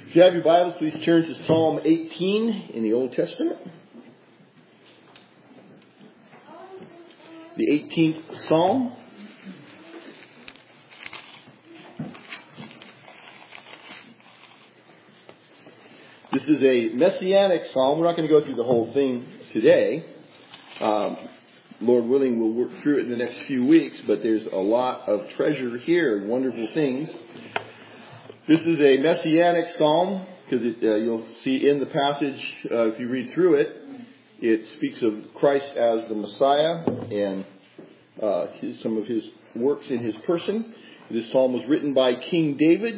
If you have your Bibles, please turn to Psalm 18 in the Old Testament. The 18th Psalm. This is a messianic psalm. We're not going to go through the whole thing today. Lord willing, we'll work through it in the next few weeks, but there's a lot of treasure here, wonderful things. This is a messianic psalm because you'll see in the passage, if you read through it, it speaks of Christ as the Messiah and some of his works in his person. This psalm was written by King David.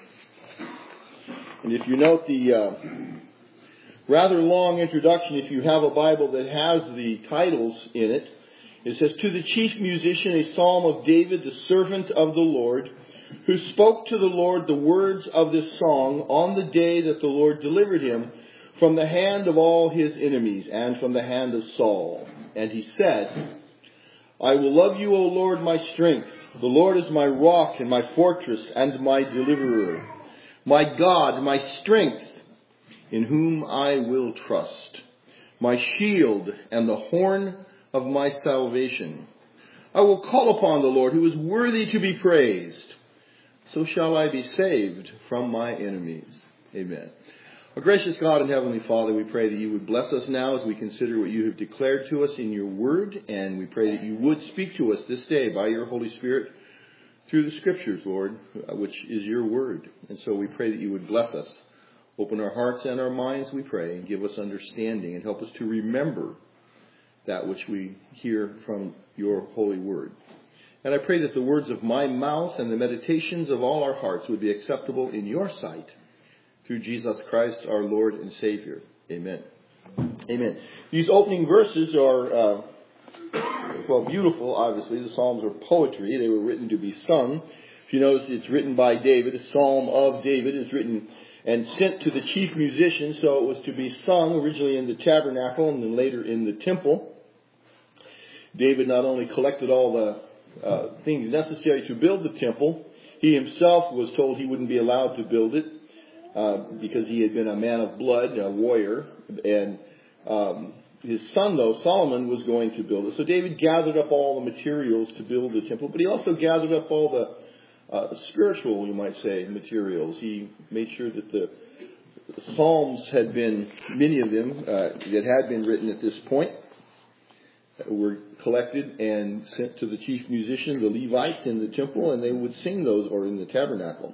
And if you note the rather long introduction, if you have a Bible that has the titles in it, it says, "To the chief musician, a psalm of David, the servant of the Lord, who spoke to the Lord the words of this song on the day that the Lord delivered him from the hand of all his enemies and from the hand of Saul. And he said, I will love you, O Lord, my strength. The Lord is my rock and my fortress and my deliverer. My God, my strength, in whom I will trust. My shield and the horn of my salvation. I will call upon the Lord, who is worthy to be praised. So shall I be saved from my enemies." Amen. Our gracious God and Heavenly Father, we pray that you would bless us now as we consider what you have declared to us in your word. And we pray that you would speak to us this day by your Holy Spirit through the Scriptures, Lord, which is your word. And so we pray that you would bless us. Open our hearts and our minds, we pray, and give us understanding and help us to remember that which we hear from your holy word. And I pray that the words of my mouth and the meditations of all our hearts would be acceptable in your sight through Jesus Christ, our Lord and Savior. Amen. Amen. These opening verses are, beautiful, obviously. The Psalms are poetry. They were written to be sung. If you notice, it's written by David, a psalm of David. It's written and sent to the chief musician, so it was to be sung originally in the tabernacle and then later in the temple. David not only collected all the things necessary to build the temple, he himself was told he wouldn't be allowed to build it because he had been a man of blood, a warrior, and his son, though, Solomon, was going to build it. So David gathered up all the materials to build the temple, but he also gathered up all the spiritual, you might say, materials. He made sure that the Psalms had been, many of them that had been written at this point, were collected and sent to the chief musician, the Levites in the temple, and they would sing those, or in the tabernacle.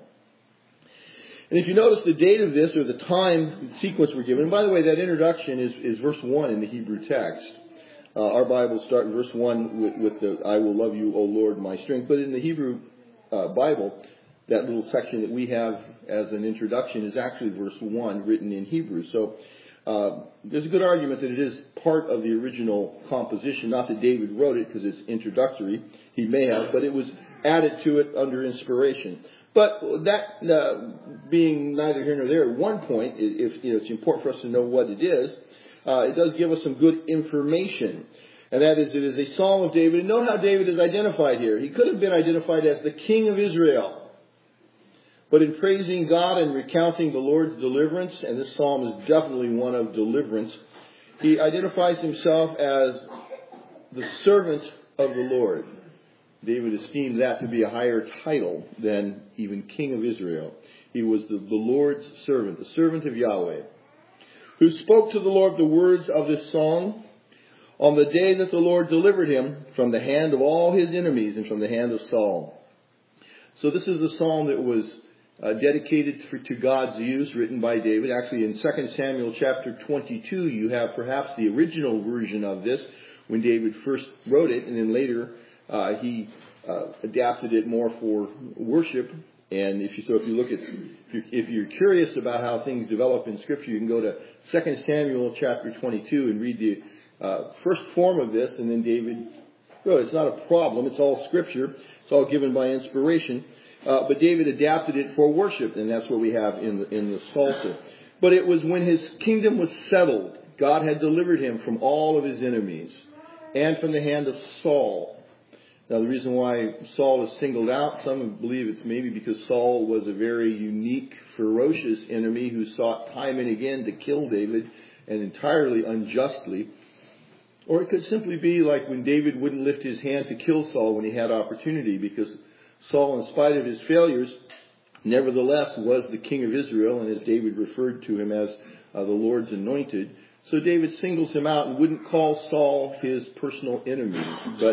And if you notice the date of this, or the time sequence we're given, and by the way, that introduction is verse 1 in the Hebrew text. Our Bibles start in verse 1 with the, I will love you, O Lord, my strength. But in the Hebrew Bible, that little section that we have as an introduction is actually verse 1 written in Hebrew. So there's a good argument that it is part of the original composition. Not that David wrote it because it's introductory. He may have, but it was added to it under inspiration. But that being neither here nor there, at one point, it's important for us to know what it is. It does give us some good information. And that is, it is a psalm of David. And note how David is identified here. He could have been identified as the king of Israel. But in praising God and recounting the Lord's deliverance, and this psalm is definitely one of deliverance, he identifies himself as the servant of the Lord. David esteemed that to be a higher title than even king of Israel. He was the Lord's servant, the servant of Yahweh, who spoke to the Lord the words of this song on the day that the Lord delivered him from the hand of all his enemies and from the hand of Saul. So this is a psalm that was dedicated to God's use, written by David. Actually, in 2 Samuel chapter 22, you have perhaps the original version of this when David first wrote it, and then later he adapted it more for worship. And if you look at, if you're curious about how things develop in Scripture, you can go to 2 Samuel chapter 22 and read the first form of this, and then David wrote. It's not a problem. It's all Scripture. It's all given by inspiration. But David adapted it for worship, and that's what we have in the Psalter. But it was when his kingdom was settled, God had delivered him from all of his enemies and from the hand of Saul. Now, the reason why Saul is singled out, some believe it's maybe because Saul was a very unique, ferocious enemy who sought time and again to kill David, and entirely unjustly. Or it could simply be like when David wouldn't lift his hand to kill Saul when he had opportunity, because Saul, in spite of his failures, nevertheless was the king of Israel, and as David referred to him as the Lord's anointed. So David singles him out and wouldn't call Saul his personal enemy.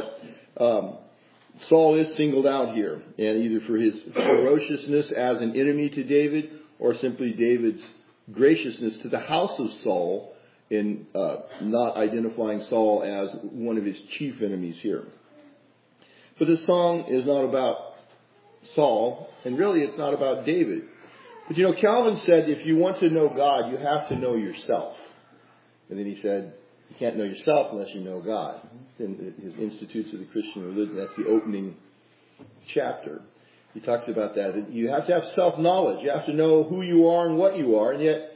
But Saul is singled out here, and either for his ferociousness as an enemy to David, or simply David's graciousness to the house of Saul in not identifying Saul as one of his chief enemies here. But this song is not about Saul, and really it's not about David. But Calvin said, if you want to know God, you have to know yourself. And then he said, you can't know yourself unless you know God. In his Institutes of the Christian Religion, that's the opening chapter. He talks about that. You have to have self-knowledge. You have to know who you are and what you are, and yet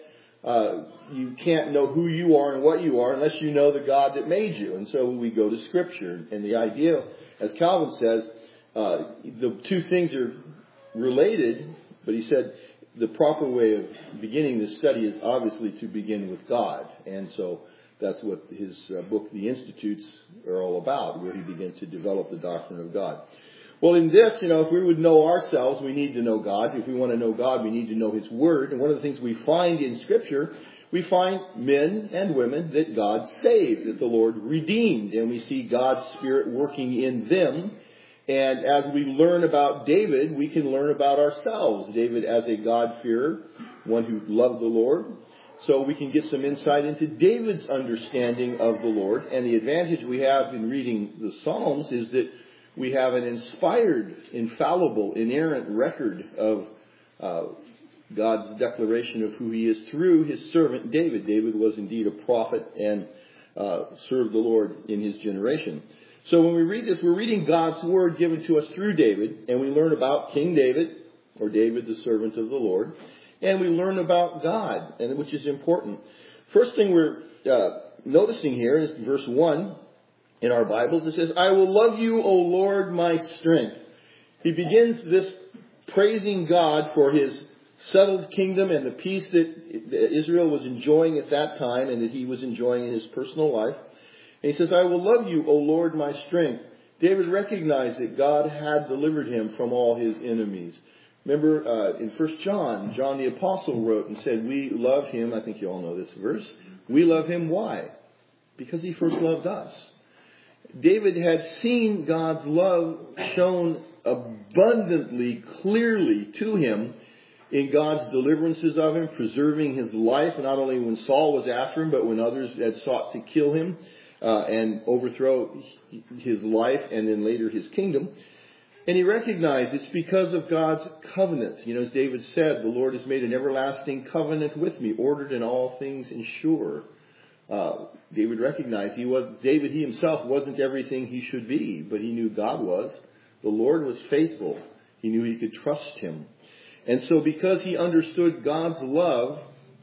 you can't know who you are and what you are unless you know the God that made you. And so we go to Scripture. And the idea, as Calvin says, the two things are related, but he said the proper way of beginning this study is obviously to begin with God. And so that's what his book, The Institutes, are all about, where he begins to develop the doctrine of God. Well, in this, if we would know ourselves, we need to know God. If we want to know God, we need to know His Word. And one of the things we find in Scripture, we find men and women that God saved, that the Lord redeemed. And we see God's Spirit working in them. And as we learn about David, we can learn about ourselves. David as a God-fearer, one who loved the Lord. So we can get some insight into David's understanding of the Lord. And the advantage we have in reading the Psalms is that we have an inspired, infallible, inerrant record of God's declaration of who He is through His servant David. David was indeed a prophet and served the Lord in his generation. So when we read this, we're reading God's Word given to us through David, and we learn about King David, or David the servant of the Lord. And we learn about God, and which is important. First thing we're noticing here is verse 1 in our Bibles. It says, I will love you, O Lord, my strength. He begins this praising God for His settled kingdom and the peace that Israel was enjoying at that time and that he was enjoying in his personal life. And he says, I will love you, O Lord, my strength. David recognized that God had delivered him from all his enemies. Remember, in 1 John, John the Apostle wrote and said, we love Him. I think you all know this verse. We love Him. Why? Because He first loved us. David had seen God's love shown abundantly, clearly to him in God's deliverances of him, preserving his life, not only when Saul was after him, but when others had sought to kill him and overthrow his life and then later his kingdom. And he recognized it's because of God's covenant. As David said, the Lord has made an everlasting covenant with me, ordered in all things and sure. David recognized David himself wasn't everything he should be, but he knew God was. The Lord was faithful. He knew he could trust Him. And so because he understood God's love,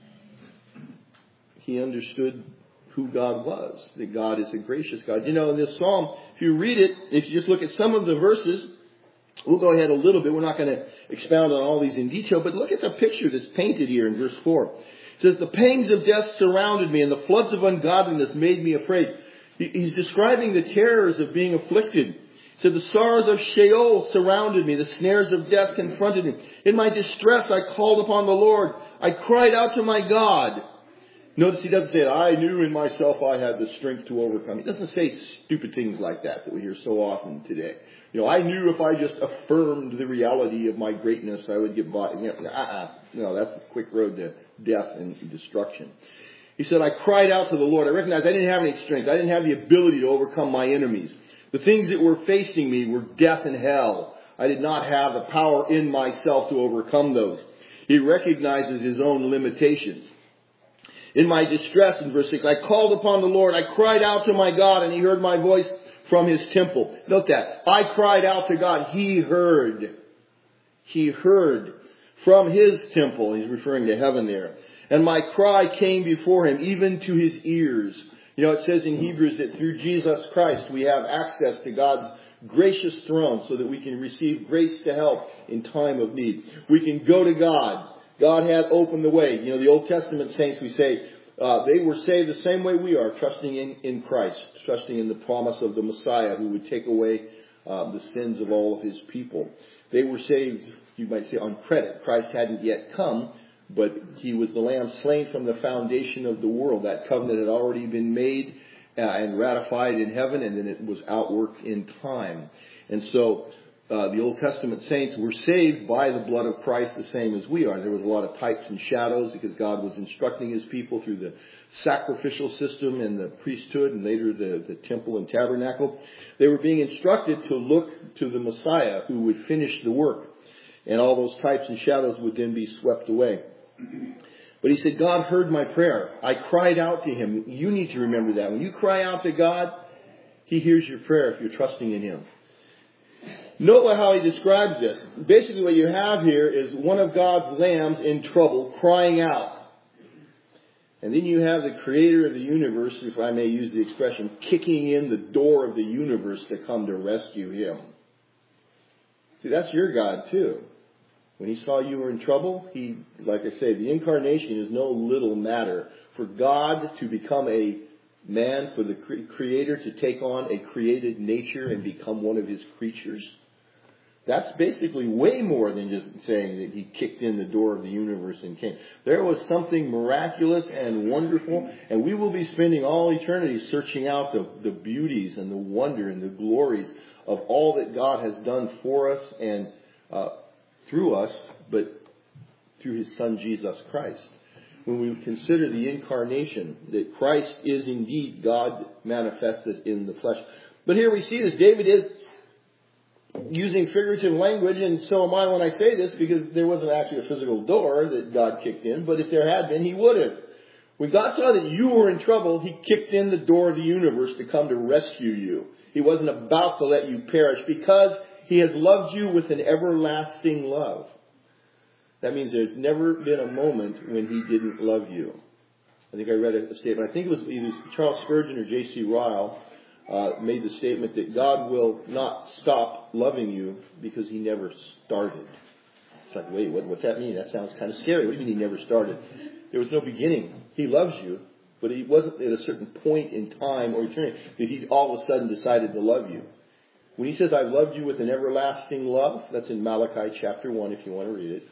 he understood who God was, that God is a gracious God. In this psalm, if you read it, if you just look at some of the verses, we'll go ahead a little bit. We're not going to expound on all these in detail, but look at the picture that's painted here in verse 4. It says, the pangs of death surrounded me, and the floods of ungodliness made me afraid. He's describing the terrors of being afflicted. He said, the sorrows of Sheol surrounded me. The snares of death confronted me. In my distress, I called upon the Lord. I cried out to my God. Notice he doesn't say, I knew in myself I had the strength to overcome. He doesn't say stupid things like that we hear so often today. I knew if I just affirmed the reality of my greatness, I would get by. No, that's a quick road to death and destruction. He said, I cried out to the Lord. I recognized I didn't have any strength. I didn't have the ability to overcome my enemies. The things that were facing me were death and hell. I did not have the power in myself to overcome those. He recognizes his own limitations. In my distress, in verse 6, I called upon the Lord. I cried out to my God, and He heard my voice from His temple. Note that. I cried out to God. He heard. He heard from His temple. He's referring to heaven there. And my cry came before Him, even to His ears. It says in Hebrews that through Jesus Christ we have access to God's gracious throne so that we can receive grace to help in time of need. We can go to God. God had opened the way. You know, the Old Testament saints, we say, they were saved the same way we are, trusting in Christ, trusting in the promise of the Messiah who would take away the sins of all of his people. They were saved, you might say, on credit. Christ hadn't yet come, but he was the Lamb slain from the foundation of the world. That covenant had already been made and ratified in heaven, and then it was outworked in time. And so the Old Testament saints were saved by the blood of Christ the same as we are. There was a lot of types and shadows because God was instructing his people through the sacrificial system and the priesthood and later the temple and tabernacle. They were being instructed to look to the Messiah who would finish the work. And all those types and shadows would then be swept away. But he said, God heard my prayer. I cried out to him. You need to remember that. When you cry out to God, he hears your prayer if you're trusting in him. Note how he describes this. Basically what you have here is one of God's lambs in trouble crying out. And then you have the creator of the universe, if I may use the expression, kicking in the door of the universe to come to rescue him. See, that's your God too. When he saw you were in trouble, he, like I say, the incarnation is no little matter. For God to become a man, for the Creator to take on a created nature and become one of his creatures, that's basically way more than just saying that he kicked in the door of the universe and came. There was something miraculous and wonderful, and we will be spending all eternity searching out the beauties and the wonder and the glories of all that God has done for us and through us, but through his Son Jesus Christ. When we consider the incarnation, that Christ is indeed God manifested in the flesh. But here we see this. David is using figurative language, and so am I when I say this, because there wasn't actually a physical door that God kicked in, but if there had been, he would have. When God saw that you were in trouble, he kicked in the door of the universe to come to rescue you. He wasn't about to let you perish because he has loved you with an everlasting love. That means there's never been a moment when he didn't love you. I think I read a statement. I think it was either Charles Spurgeon or J.C. Ryle made the statement that God will not stop loving you because he never started. It's like, wait, what's that mean? That sounds kind of scary. What do you mean he never started? There was no beginning. He loves you, but he wasn't at a certain point in time or eternity that he all of a sudden decided to love you. When he says, I loved you with an everlasting love, that's in Malachi chapter 1 if you want to read it.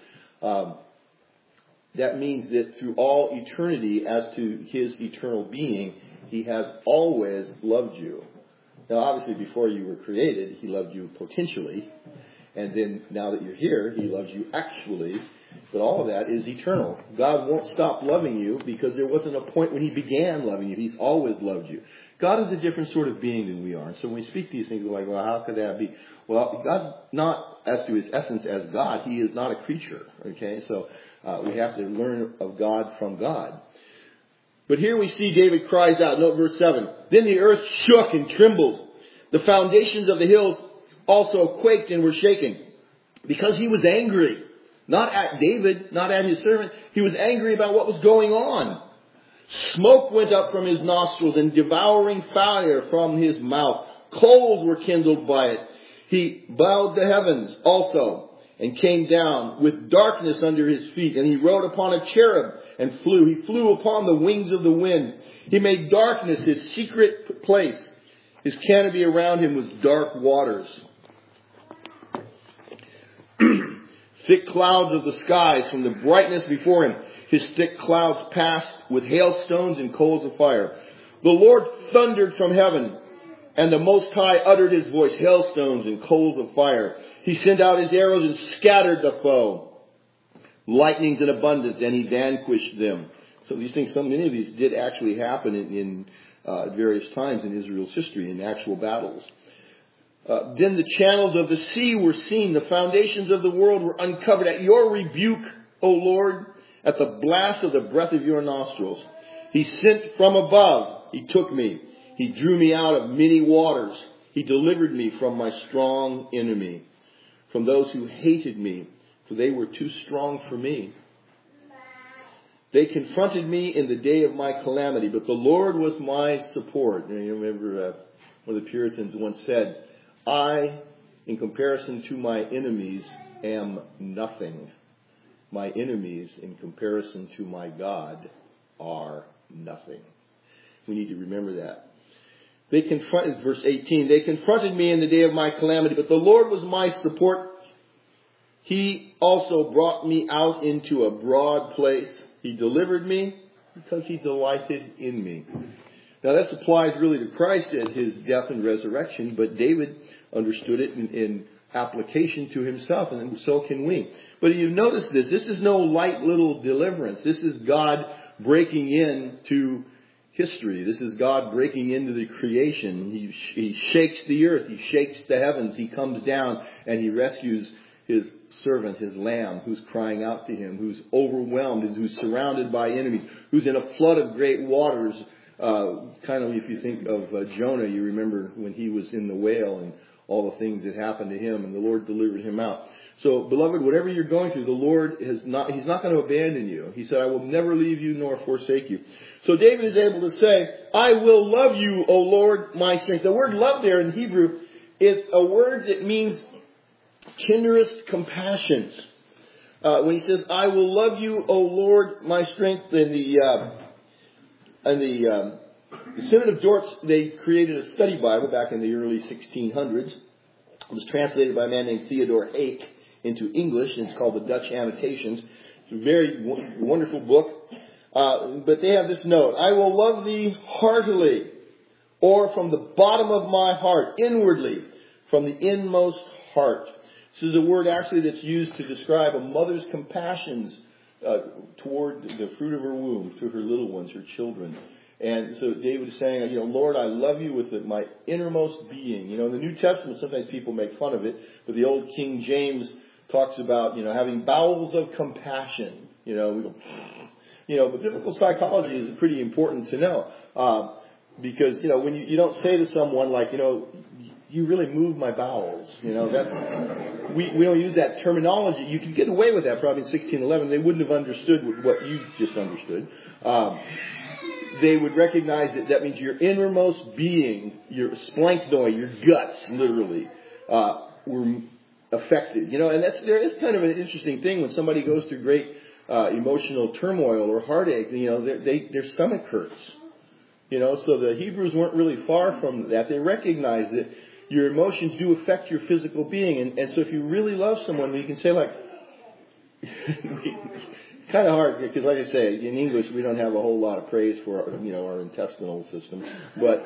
That means that through all eternity, as to his eternal being, he has always loved you. Now, obviously, before you were created, he loved you potentially. And then, now that you're here, he loves you actually. But all of that is eternal. God won't stop loving you because there wasn't a point when he began loving you. He's always loved you. God is a different sort of being than we are. And so when we speak these things, we're like, well, how could that be? Well, God's not, as to his essence as God, he is not a creature. Okay, so we have to learn of God from God. But here we see David cries out. Note verse 7. Then the earth shook and trembled. The foundations of the hills also quaked and were shaken. Because he was angry. Not at David, not at his servant. He was angry about what was going on. Smoke went up from his nostrils and devouring fire from his mouth. Coals were kindled by it. He bowed the heavens also and came down with darkness under his feet. And he rode upon a cherub and flew. He flew upon the wings of the wind. He made darkness his secret place. His canopy around him was dark waters. Thick clouds of the skies from the brightness before him. His thick clouds passed with hailstones and coals of fire. The Lord thundered from heaven, and the Most High uttered his voice, hailstones and coals of fire. He sent out his arrows and scattered the foe. Lightnings in abundance, and he vanquished them. So these things, many of these did actually happen in various times in Israel's history, in actual battles. Then the channels of the sea were seen. The foundations of the world were uncovered at your rebuke, O Lord. At the blast of the breath of your nostrils. He sent from above. He took me. He drew me out of many waters. He delivered me from my strong enemy, from those who hated me, for they were too strong for me. They confronted me in the day of my calamity, but the Lord was my support. And you remember one of the Puritans once said, I, in comparison to my enemies, am nothing. My enemies, in comparison to my God, are nothing. We need to remember that. Verse 18, they confronted me in the day of my calamity, but the Lord was my support. He also brought me out into a broad place. He delivered me because he delighted in me. Now this applies really to Christ at his death and resurrection, but David understood it in application to himself, and so can we. But you notice this. This is no light little deliverance. This is God breaking into history. This is God breaking into the creation. He shakes the earth. He shakes the heavens. He comes down and he rescues his servant, his lamb, who's crying out to him, who's overwhelmed, who's surrounded by enemies, who's in a flood of great waters. Kind of if you think of Jonah, you remember when he was in the whale and all the things that happened to him, and the Lord delivered him out. So, beloved, whatever you're going through, the Lord He's not going to abandon you. He said, I will never leave you nor forsake you. So David is able to say, I will love you, O Lord, my strength. The word love there in Hebrew is a word that means tenderest compassions. When he says, I will love you, O Lord, my strength, in the Synod of Dort, they created a study Bible back in the early 1600s. It was translated by a man named Theodore Hake into English, and it's called the Dutch Annotations. It's a very wonderful book. But they have this note, I will love thee heartily, or from the bottom of my heart, inwardly, from the inmost heart. This is a word actually that's used to describe a mother's compassions toward the fruit of her womb, to her little ones, her children. And so David is saying, Lord, I love you with my innermost being. In the New Testament, sometimes people make fun of it, but the old King James talks about, having bowels of compassion. We go, but biblical psychology is pretty important to know. Because, when you don't say to someone like, you really move my bowels. We don't use that terminology. You can get away with that probably in 1611. They wouldn't have understood what you just understood. They would recognize that means your innermost being, your splanchnoid, your guts, literally, were affected. And there is kind of an interesting thing when somebody goes through great emotional turmoil or heartache. Their stomach hurts. So the Hebrews weren't really far from that. They recognized that your emotions do affect your physical being, and so if you really love someone, you can say like. Kind of hard because, like I say, in English we don't have a whole lot of praise for our intestinal system. But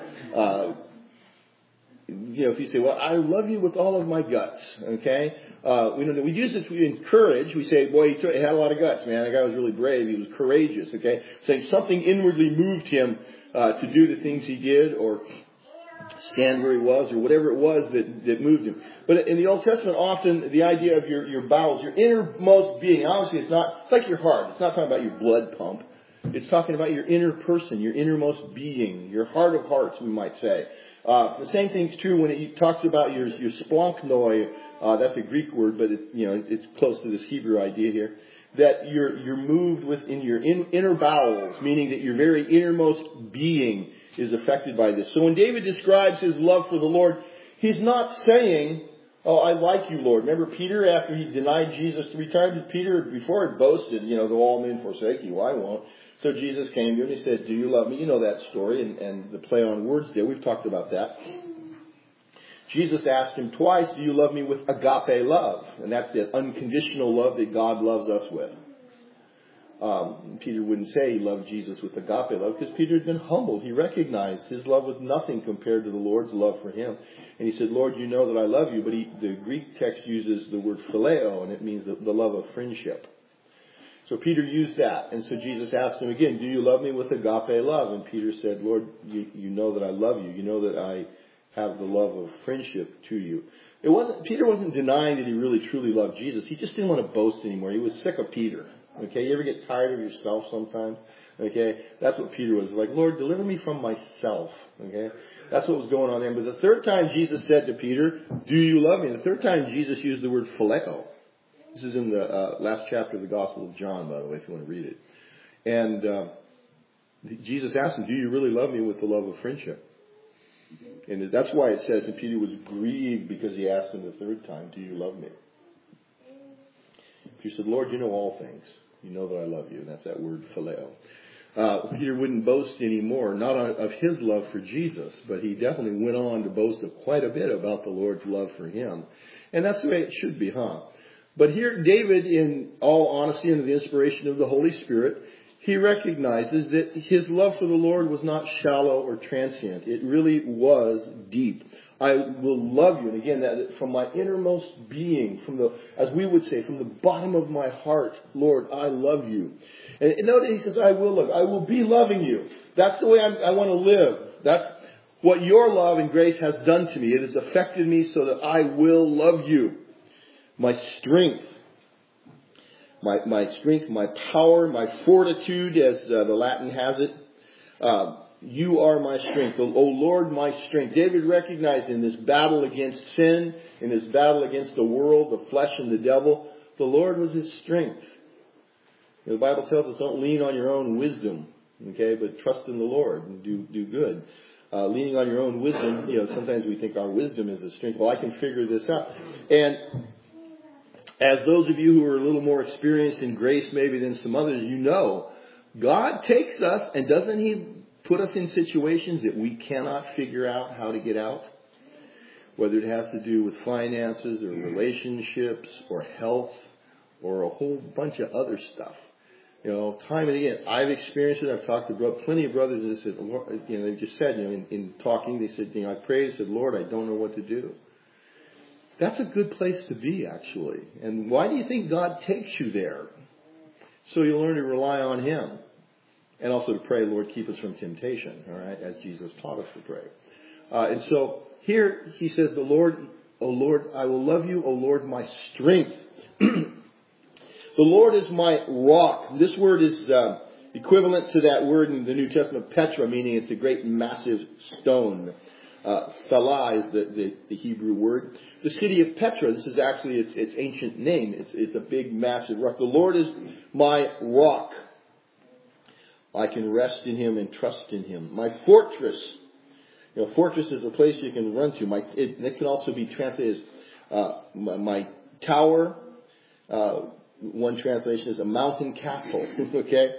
if you say, "Well, I love you with all of my guts," okay, we use it to encourage. We say, "Boy, he had a lot of guts, man. That guy was really brave. He was courageous." Okay, saying something inwardly moved him to do the things he did, or stand where he was, or whatever it was that moved him. But in the Old Testament, often the idea of your bowels, your innermost being, obviously it's like your heart. It's not talking about your blood pump. It's talking about your inner person, your innermost being, your heart of hearts, we might say. The same thing's true when it talks about your splanchnoid. That's a Greek word, but it's close to this Hebrew idea here. That you're moved within your inner bowels, meaning that your very innermost being is affected by this. So when David describes his love for the Lord, he's not saying, "Oh, I like you, Lord." Remember Peter, after he denied Jesus 3 times? Peter, before had boasted, though all men forsake you, I won't. So Jesus came to him and he said, "Do you love me?" You know that story and the play on words there. We've talked about that. Jesus asked him twice, "Do you love me with agape love?" And that's the unconditional love that God loves us with. Peter wouldn't say he loved Jesus with agape love because Peter had been humbled. He recognized his love was nothing compared to the Lord's love for him. And he said, "Lord, you know that I love you." But the Greek text uses the word phileo, and it means the love of friendship. So Peter used that. And so Jesus asked him again, "Do you love me with agape love?" And Peter said, "Lord, you know that I love you. You know that I have the love of friendship to you." Peter wasn't denying that he really truly loved Jesus. He just didn't want to boast anymore. He was sick of Peter. Okay, you ever get tired of yourself sometimes? Okay, that's what Peter was like. "Lord, deliver me from myself." Okay, that's what was going on there. But the third time Jesus said to Peter, "Do you love me?" The third time Jesus used the word phileo. This is in the last chapter of the Gospel of John, by the way, if you want to read it. And Jesus asked him, "Do you really love me with the love of friendship?" And that's why it says that Peter was grieved because he asked him the third time, do you love me? Peter said, Lord, you know all things. You know that I love you. And that's that word phileo. Peter wouldn't boast anymore, not of his love for Jesus, but he definitely went on to boast quite a bit about the Lord's love for him. And that's the way it should be, huh? But here, David, in all honesty and the inspiration of the Holy Spirit, he recognizes that his love for the Lord was not shallow or transient. It really was deep. I will love you. And again, that from my innermost being, as we would say, from the bottom of my heart, Lord, I love you. And notice he says, I will love you. I will be loving you. That's the way I want to live. That's what your love and grace has done to me. It has affected me so that I will love you. My strength, my power, my fortitude, as the Latin has it. You are my strength. O Lord, my strength. David recognized in this battle against sin, in this battle against the world, the flesh and the devil, the Lord was his strength. The Bible tells us don't lean on your own wisdom, okay, but trust in the Lord and do good. Leaning on your own wisdom, sometimes we think our wisdom is a strength. Well, I can figure this out. And as those of you who are a little more experienced in grace maybe than some others, God takes us, and doesn't He put us in situations that we cannot figure out how to get out? Whether it has to do with finances or relationships or health or a whole bunch of other stuff. Time and again, I've experienced it. I've talked to plenty of brothers and they said, Lord, they just said, in talking, they said, I prayed, I said, Lord, I don't know what to do. That's a good place to be, actually. And why do you think God takes you there? So you'll learn to rely on Him. And also to pray, Lord, keep us from temptation, all right, as Jesus taught us to pray. And so here he says, O Lord, I will love you, O Lord, my strength. The Lord is my rock. This word is equivalent to that word in the New Testament, Petra, meaning it's a great massive stone. Salah is the Hebrew word. The city of Petra, this is actually its ancient name. It's a big, massive rock. The Lord is my rock. I can rest in Him and trust in Him. My fortress. Fortress is a place you can run to. It can also be translated as my tower. One translation is a mountain castle. Okay,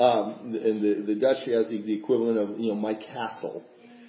and the Dutch has the equivalent of my castle.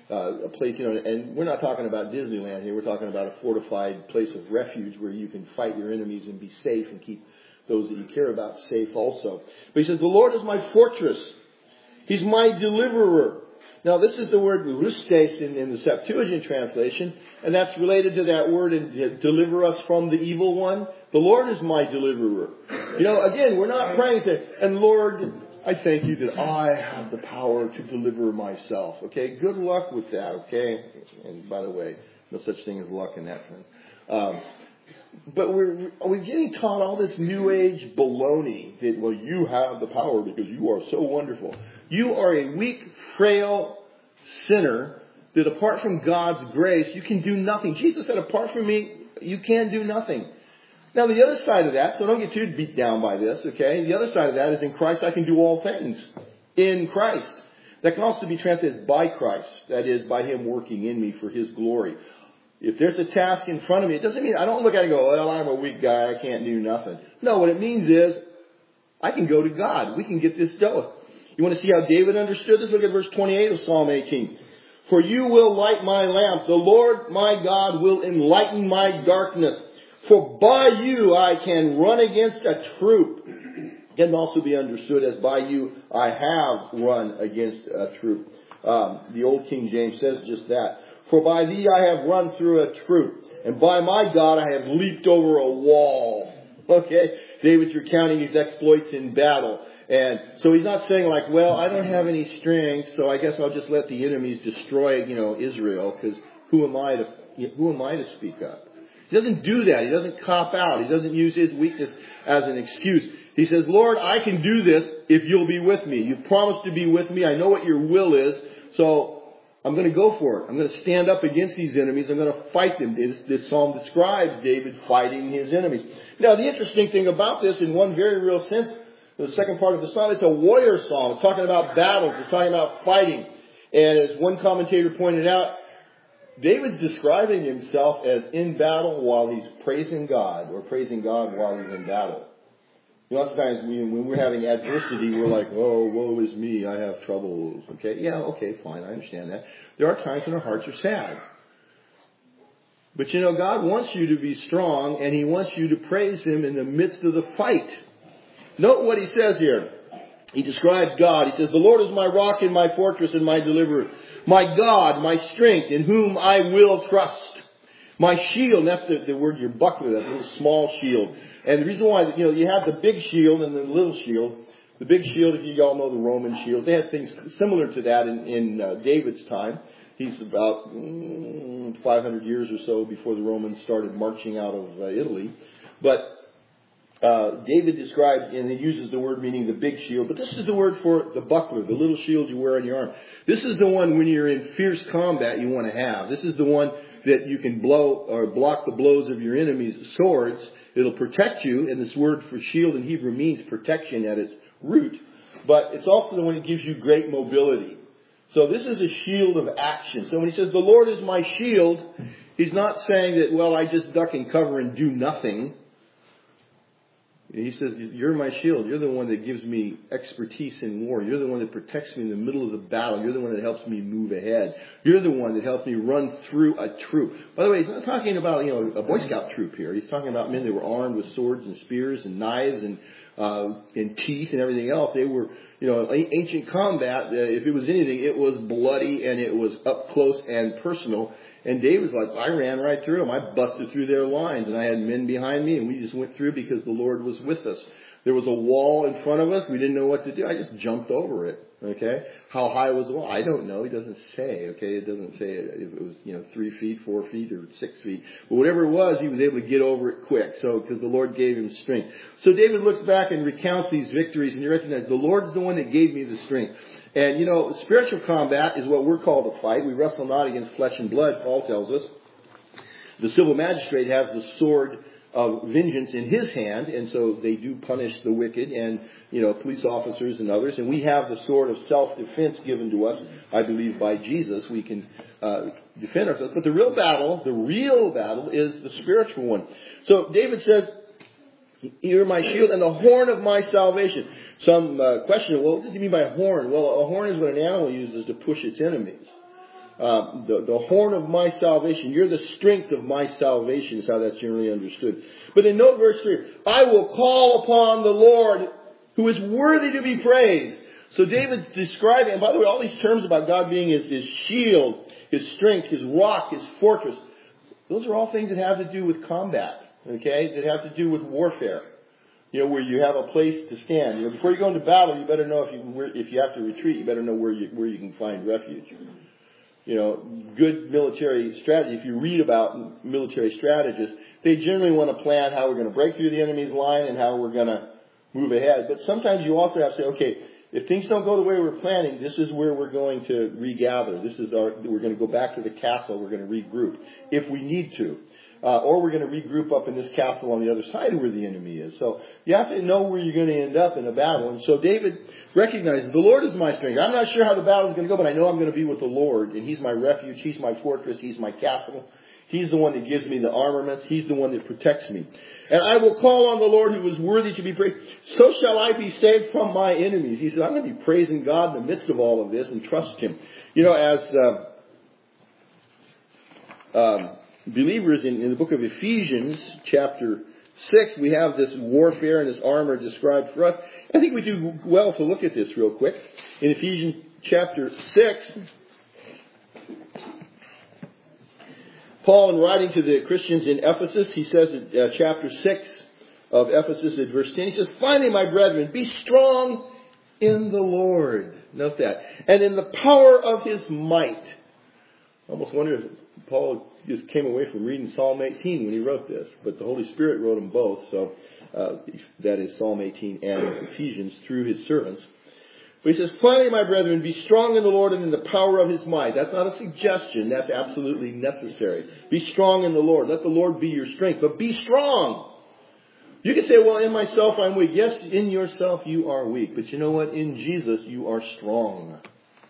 A place, and we're not talking about Disneyland here. We're talking about a fortified place of refuge where you can fight your enemies and be safe and keep those that you care about safe also. But he says, the Lord is my fortress. He's my deliverer. Now, this is the word rustes in the Septuagint translation, and that's related to that word, deliver us from the evil one. The Lord is my deliverer. Again, we're not praying, saying, and Lord, I thank you that I have the power to deliver myself. Okay, good luck with that, okay? And by the way, no such thing as luck in that sense. But we're getting taught all this New Age baloney that, you have the power because you are so wonderful. You are a weak, frail sinner that apart from God's grace, you can do nothing. Jesus said, apart from me, you can do nothing. Now, the other side of that, so don't get too beat down by this, okay? The other side of that is in Christ I can do all things. In Christ. That can also be translated by Christ. That is, by Him working in me for His glory. If there's a task in front of me, it doesn't mean I don't look at it and go, well, I'm a weak guy, I can't do nothing. No, what it means is I can go to God. We can get this dealt with. You want to see how David understood this? Look at verse 28 of Psalm 18. For you will light my lamp. The Lord my God will enlighten my darkness. For by you I can run against a troop. It can also be understood as by you I have run against a troop. The old King James says just that. For by thee I have run through a troop. And by my God I have leaped over a wall. Okay? David's recounting his exploits in battle. And so he's not saying I don't have any strength, so I guess I'll just let the enemies destroy, Israel, because who am I to speak up? He doesn't do that. He doesn't cop out. He doesn't use his weakness as an excuse. He says, Lord, I can do this if you'll be with me. You've promised to be with me. I know what your will is, so I'm going to go for it. I'm going to stand up against these enemies. I'm going to fight them. This psalm describes David fighting his enemies. Now, the interesting thing about this, in one very real sense, the second part of the psalm, it's a warrior psalm. It's talking about battles. It's talking about fighting. And as one commentator pointed out, David's describing himself as in battle while he's praising God, or praising God while he's in battle. You know, lots of times when we're having adversity, we're like, oh, woe is me, I have troubles. Okay, yeah, okay, fine, I understand that. There are times when our hearts are sad. But you know, God wants you to be strong, and He wants you to praise Him in the midst of the fight. Note what He says here. He describes God. He says, the Lord is my rock and my fortress and my deliverer. My God, my strength, in whom I will trust. My shield, that's the word, your buckler, that little small shield. And the reason why, you know, you have the big shield and the little shield. The big shield, if you all know the Roman shield, they had things similar to that in David's time. He's about 500 years or so before the Romans started marching out of Italy. But David describes, and he uses the word meaning the big shield, but this is the word for the buckler, the little shield you wear on your arm. This is the one when you're in fierce combat you want to have. This is the one that you can blow or block the blows of your enemy's swords. It'll protect you, and this word for shield in Hebrew means protection at its root. But it's also the one that gives you great mobility. So this is a shield of action. So when he says, the Lord is my shield, he's not saying that, well, I just duck and cover and do nothing. He says, you're my shield. You're the one that gives me expertise in war. You're the one that protects me in the middle of the battle. You're the one that helps me move ahead. You're the one that helps me run through a troop. By the way, he's not talking about, you know, a Boy Scout troop here. He's talking about men that were armed with swords and spears and knives and teeth and everything else. They were, you know, ancient combat. If it was anything, it was bloody and it was up close and personal. And David's like, I ran right through them. I busted through their lines, and I had men behind me, and we just went through because the Lord was with us. There was a wall in front of us. We didn't know what to do. I just jumped over it. Okay? How high was the wall? I don't know. He doesn't say. Okay? It doesn't say if it was, 3 feet, 4 feet, or 6 feet. But whatever it was, he was able to get over it quick. So, because the Lord gave him strength. So David looks back and recounts these victories, and you recognize the Lord's the one that gave me the strength. And, spiritual combat is what we're called to fight. We wrestle not against flesh and blood, Paul tells us. The civil magistrate has the sword of vengeance in his hand, and so they do punish the wicked and, police officers and others. And we have the sword of self-defense given to us, I believe, by Jesus. We can defend ourselves. But the real battle is the spiritual one. So David says, you're my shield and the horn of my salvation. Some question, well, what does he mean by a horn? Well, a horn is what an animal uses to push its enemies. The horn of my salvation. You're the strength of my salvation is how that's generally understood. But in note verse 3, I will call upon the Lord who is worthy to be praised. So David's describing, and by the way, all these terms about God being his shield, his strength, his rock, his fortress, those are all things that have to do with combat, okay, that have to do with warfare. Where you have a place to stand. Before you go into battle, you better know if you have to retreat, you better know where you can find refuge. Good military strategy. If you read about military strategists, they generally want to plan how we're going to break through the enemy's line and how we're going to move ahead. But sometimes you also have to say, okay, if things don't go the way we're planning, this is where we're going to regather. We're going to go back to the castle. We're going to regroup if we need to. Or we're going to regroup up in this castle on the other side where the enemy is. So you have to know where you're going to end up in a battle. And so David recognizes, the Lord is my strength. I'm not sure how the battle is going to go, but I know I'm going to be with the Lord. And He's my refuge. He's my fortress. He's my castle. He's the one that gives me the armaments. He's the one that protects me. And I will call on the Lord who is worthy to be praised. So shall I be saved from my enemies. He said, I'm going to be praising God in the midst of all of this and trust Him. Believers in the book of Ephesians, chapter 6, we have this warfare and this armor described for us. I think we do well to look at this real quick. In Ephesians chapter 6, Paul, in writing to the Christians in Ephesus, he says in chapter 6 of Ephesus at verse 10, he says, finally, my brethren, be strong in the Lord. Note that. And in the power of His might. I almost wonder if Paul just came away from reading Psalm 18 when he wrote this. But the Holy Spirit wrote them both. So that is Psalm 18 and Ephesians through His servants. But he says, finally, my brethren, be strong in the Lord and in the power of His might. That's not a suggestion. That's absolutely necessary. Be strong in the Lord. Let the Lord be your strength. But be strong. You can say, well, in myself I'm weak. Yes, in yourself you are weak. But you know what? In Jesus you are strong.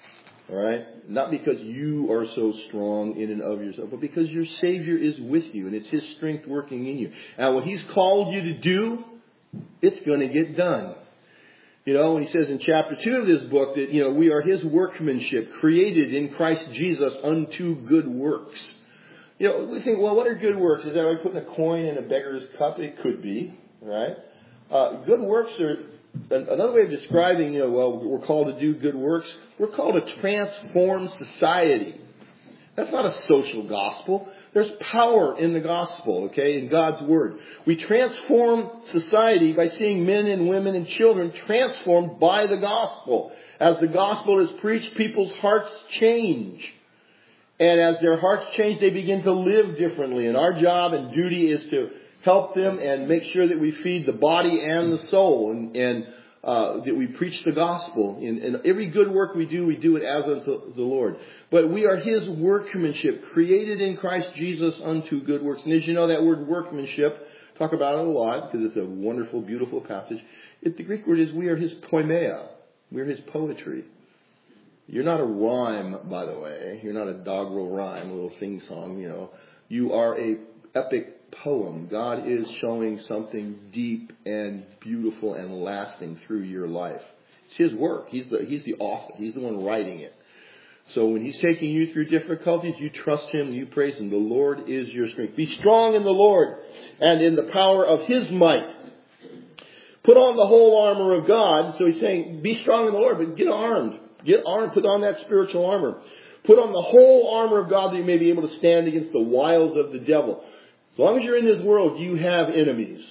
All right? Not because you are so strong in and of yourself, but because your Savior is with you and it's His strength working in you. And what He's called you to do, it's going to get done. You know, when He says in chapter 2 of this book that, you know, we are His workmanship, created in Christ Jesus unto good works. You know, we think, well, what are good works? Is that like putting a coin in a beggar's cup? It could be, right? Good works are another way of describing, you know, well, we're called to do good works. We're called to transform society. That's not a social gospel. There's power in the gospel, okay, in God's Word. We transform society by seeing men and women and children transformed by the gospel. As the gospel is preached, people's hearts change. And as their hearts change, they begin to live differently. And our job and duty is to help them and make sure that we feed the body and the soul. And that we preach the gospel. And every good work we do it as unto the Lord. But we are His workmanship, created in Christ Jesus unto good works. And as you know, that word workmanship, talk about it a lot because it's a wonderful, beautiful passage. The Greek word is we are His poimeia. We're His poetry. You're not a rhyme, by the way. You're not a doggerel rhyme, a little sing-song, you know. You are a epic poem. God is showing something deep and beautiful and lasting through your life. It's His work. He's the author. He's the one writing it. So when He's taking you through difficulties, you trust Him and you praise Him. The Lord is your strength. Be strong in the Lord and in the power of His might. Put on the whole armor of God. So He's saying, be strong in the Lord, but get armed. Get armed. Put on that spiritual armor. Put on the whole armor of God that you may be able to stand against the wiles of the devil. As long as you're in this world, you have enemies.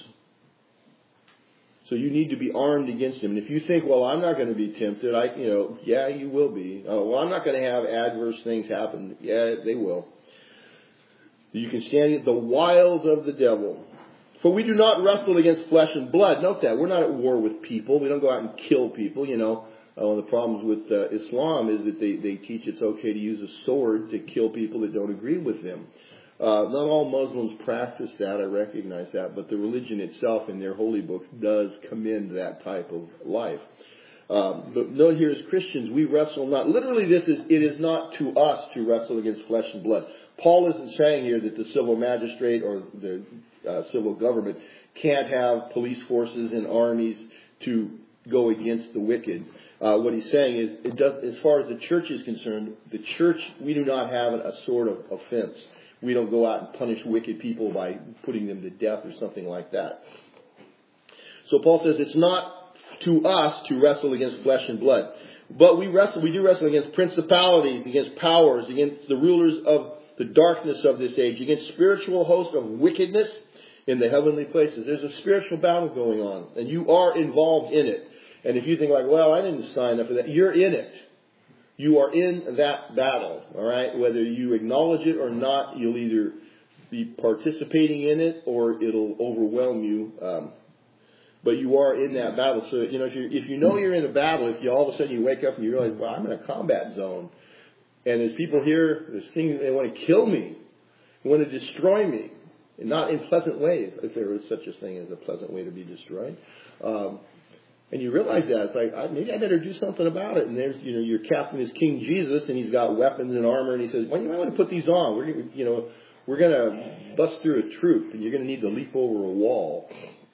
So you need to be armed against them. And if you think, well, I'm not going to be tempted, yeah, you will be. Well, I'm not going to have adverse things happen. Yeah, they will. You can stand against the wiles of the devil. For we do not wrestle against flesh and blood. Note that. We're not at war with people. We don't go out and kill people, you know. One of the problems with Islam is that they teach it's okay to use a sword to kill people that don't agree with them. Not all Muslims practice that, I recognize that, but the religion itself in their holy books does commend that type of life. But note here as Christians, we wrestle not, literally it is not to us to wrestle against flesh and blood. Paul isn't saying here that the civil magistrate or the civil government can't have police forces and armies to go against the wicked. What he's saying is, as far as the church is concerned, the church, we do not have a sword of offense. We don't go out and punish wicked people by putting them to death or something like that. So Paul says it's not to us to wrestle against flesh and blood. But we do wrestle against principalities, against powers, against the rulers of the darkness of this age, against spiritual hosts of wickedness in the heavenly places. There's a spiritual battle going on, and you are involved in it. And if you think like, well, I didn't sign up for that, you're in it. You are in that battle, all right? Whether you acknowledge it or not, you'll either be participating in it or it'll overwhelm you. But you are in that battle. So, you know, if you know you're in a battle, if you all of a sudden you wake up and you realize, well, I'm in a combat zone. And as people hear this thing, they want to kill me. They want to destroy me. And not in pleasant ways, if there is such a thing as a pleasant way to be destroyed. And you realize that. It's like, maybe I better do something about it. And there's, you know, your captain is King Jesus, and he's got weapons and armor, and he says, well, you might want to put these on. We're going to bust through a troop, and you're going to need to leap over a wall.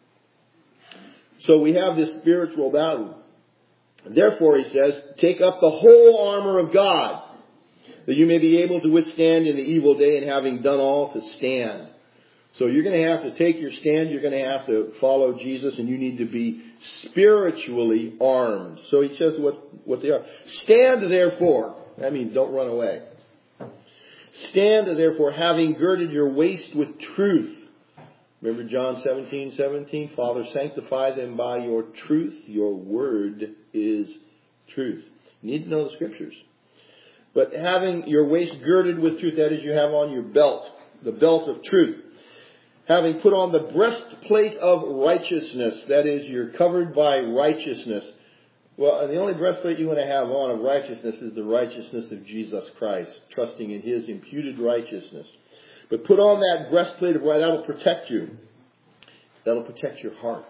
So we have this spiritual battle. Therefore, he says, take up the whole armor of God, that you may be able to withstand in the evil day, and having done all, to stand. So you're going to have to take your stand. You're going to have to follow Jesus, and you need to be spiritually armed. So he says what they are. Stand therefore. That means don't run away. Stand therefore, having girded your waist with truth. Remember John 17:17? Father, sanctify them by your truth. Your word is truth. You need to know the scriptures. But having your waist girded with truth, that is, you have on your belt, the belt of truth. Having put on the breastplate of righteousness, that is, you're covered by righteousness. Well, the only breastplate you want to have on of righteousness is the righteousness of Jesus Christ, trusting in His imputed righteousness. But put on that breastplate of righteousness, that'll protect you. That'll protect your heart.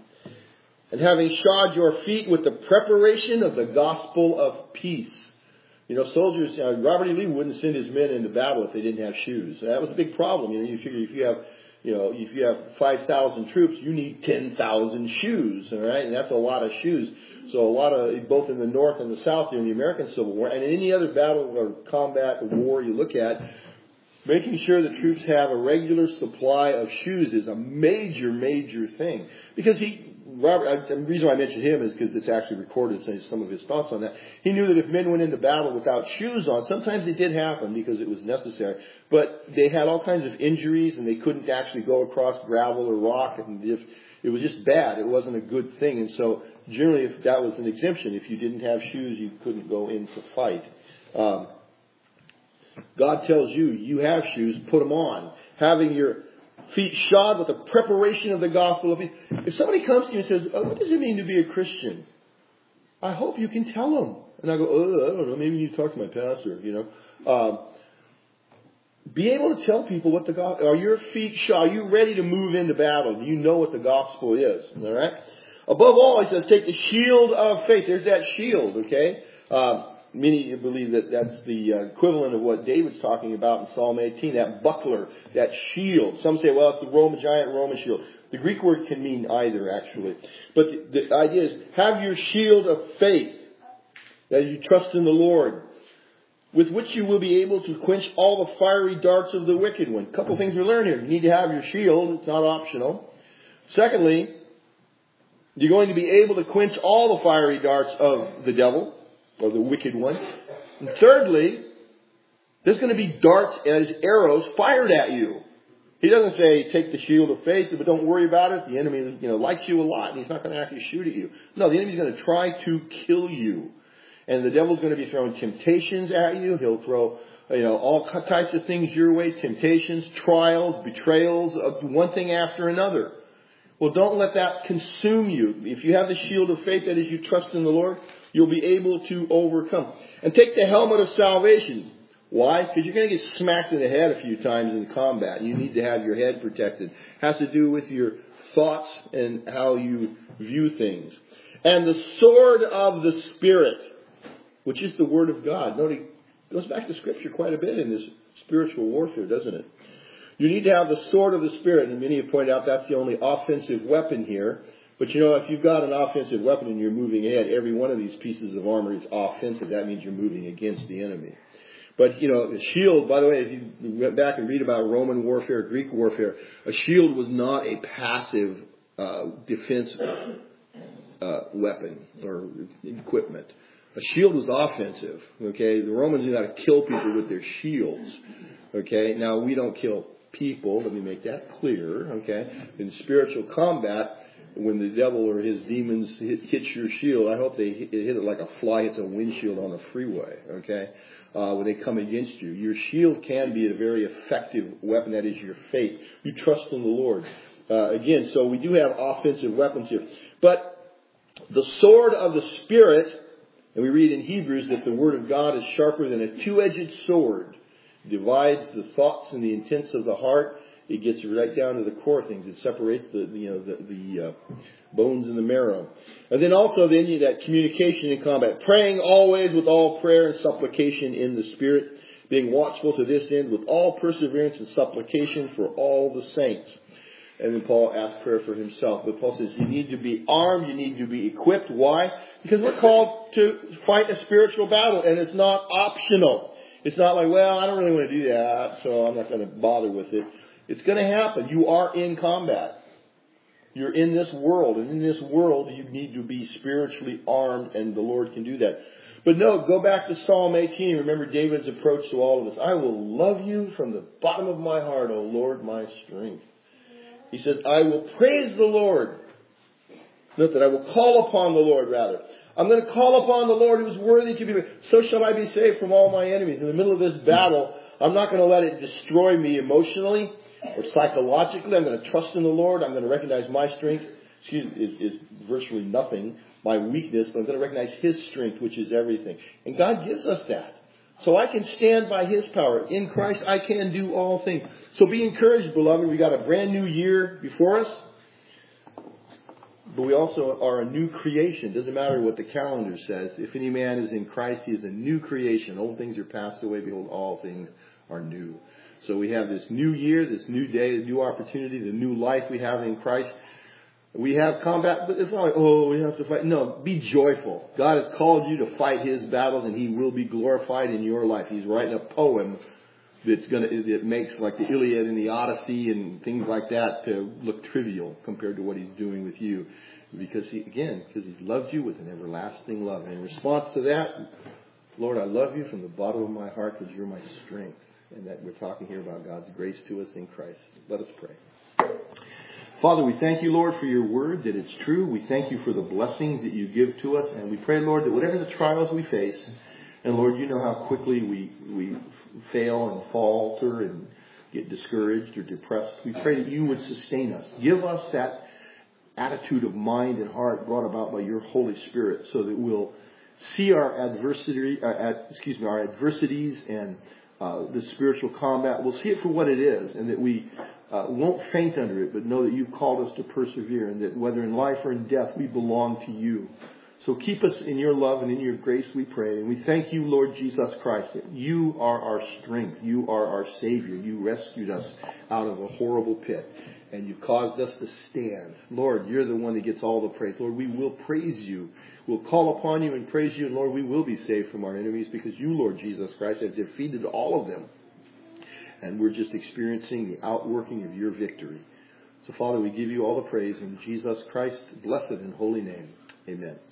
And having shod your feet with the preparation of the gospel of peace. Soldiers, Robert E. Lee wouldn't send his men into battle if they didn't have shoes. That was a big problem. You figure if you have 5,000 troops, you need 10,000 shoes, all right? And that's a lot of shoes. So a lot of, both in the North and the South during the American Civil War, and in any other battle or combat or war you look at, making sure that troops have a regular supply of shoes is a major, major thing. Because the reason why I mentioned him is because it's actually recorded some of his thoughts on that. He knew that if men went into battle without shoes on, sometimes it did happen because it was necessary, but they had all kinds of injuries and they couldn't actually go across gravel or rock, and it was just bad. It wasn't a good thing. And so generally, if that was an exemption, if you didn't have shoes, you couldn't go in to fight. God tells you have shoes, put them on. Having your feet shod with the preparation of the gospel. If somebody comes to you and says, what does it mean to be a Christian? I hope you can tell them. And I go, I don't know, maybe you need to talk to my pastor, Be able to tell people what the gospel, are your feet shod? Are you ready to move into battle? Do you know what the gospel is? All right? Above all, he says, take the shield of faith. There's that shield, okay? Many believe that that's the equivalent of what David's talking about in Psalm 18, that buckler, that shield. Some say, well, it's the giant Roman shield. The Greek word can mean either, actually. But the idea is, have your shield of faith, that you trust in the Lord, with which you will be able to quench all the fiery darts of the wicked one. A couple things we learn here. You need to have your shield. It's not optional. Secondly, you're going to be able to quench all the fiery darts of the devil, or the wicked one. And thirdly, there's going to be darts as arrows fired at you. He doesn't say take the shield of faith, but don't worry about it. The enemy, likes you a lot, and he's not going to actually shoot at you. No, the enemy's going to try to kill you. And the devil's going to be throwing temptations at you. He'll throw, all types of things your way, temptations, trials, betrayals, one thing after another. Well, don't let that consume you. If you have the shield of faith, that is, you trust in the Lord, you'll be able to overcome. And take the helmet of salvation. Why? Because you're going to get smacked in the head a few times in combat. You need to have your head protected. It has to do with your thoughts and how you view things. And the sword of the Spirit, which is the Word of God. Note, it goes back to Scripture quite a bit in this spiritual warfare, doesn't it? You need to have the sword of the Spirit, and many have pointed out that's the only offensive weapon here. But if you've got an offensive weapon and you're moving ahead, every one of these pieces of armor is offensive. That means you're moving against the enemy. But, the shield, by the way, if you went back and read about Roman warfare, Greek warfare, a shield was not a passive defense weapon or equipment. A shield was offensive, okay? The Romans knew how to kill people with their shields, okay? Now, we don't kill people, let me make that clear, okay? In spiritual combat, when the devil or his demons hit your shield, I hope they hit it like a fly hits a windshield on the freeway, okay? When they come against you. Your shield can be a very effective weapon, that is your faith. You trust in the Lord. Again, so we do have offensive weapons here. But the sword of the Spirit, and we read in Hebrews that the Word of God is sharper than a two-edged sword. It divides the thoughts and the intents of the heart. It gets right down to the core things. It separates the bones and the marrow. And then also that communication in combat. Praying always with all prayer and supplication in the Spirit. Being watchful to this end with all perseverance and supplication for all the saints. And then Paul asked prayer for himself. But Paul says you need to be armed. You need to be equipped. Why? Because we're called to fight a spiritual battle. And it's not optional. It's not like, well, I don't really want to do that, so I'm not going to bother with it. It's going to happen. You are in combat. You're in this world. And in this world, you need to be spiritually armed, and the Lord can do that. But no, go back to Psalm 18. Remember David's approach to all of this. I will love you from the bottom of my heart, O Lord, my strength. He says, I will praise the Lord. Not that I will call upon the Lord, rather. I'm going to call upon the Lord who is worthy to be praised. So shall I be saved from all my enemies. In the middle of this battle, I'm not going to let it destroy me emotionally or psychologically. I'm going to trust in the Lord. I'm going to recognize my strength is virtually nothing, my weakness, but I'm going to recognize His strength, which is everything. And God gives us that. So I can stand by His power. In Christ, I can do all things. So be encouraged, beloved. We got a brand new year before us. But we also are a new creation. It doesn't matter what the calendar says. If any man is in Christ, he is a new creation. Old things are passed away. Behold, all things are new. So we have this new year, this new day, the new opportunity, the new life we have in Christ. We have combat, but it's not like, oh, we have to fight. No, be joyful. God has called you to fight His battles, and He will be glorified in your life. He's writing a poem that makes like the Iliad and the Odyssey and things like that to look trivial compared to what He's doing with you. Because He loves you with an everlasting love. And in response to that, Lord, I love you from the bottom of my heart because you're my strength. And that we're talking here about God's grace to us in Christ. Let us pray. Father, we thank you, Lord, for your word, that it's true. We thank you for the blessings that you give to us. And we pray, Lord, that whatever the trials we face, and Lord, you know how quickly we fail and falter and get discouraged or depressed. We pray that you would sustain us. Give us that attitude of mind and heart brought about by your Holy Spirit so that we'll see our adversities and the spiritual combat. We'll see it for what it is, and that we won't faint under it, but know that you've called us to persevere, and that whether in life or in death, we belong to you. So keep us in your love and in your grace, we pray. And we thank you, Lord Jesus Christ, that you are our strength. You are our Savior. You rescued us out of a horrible pit, and you caused us to stand. Lord, you're the one that gets all the praise. Lord, we will praise you. We'll call upon you and praise you, and Lord, we will be saved from our enemies because you, Lord Jesus Christ, have defeated all of them. And we're just experiencing the outworking of your victory. So, Father, we give you all the praise in Jesus Christ's blessed and holy name. Amen.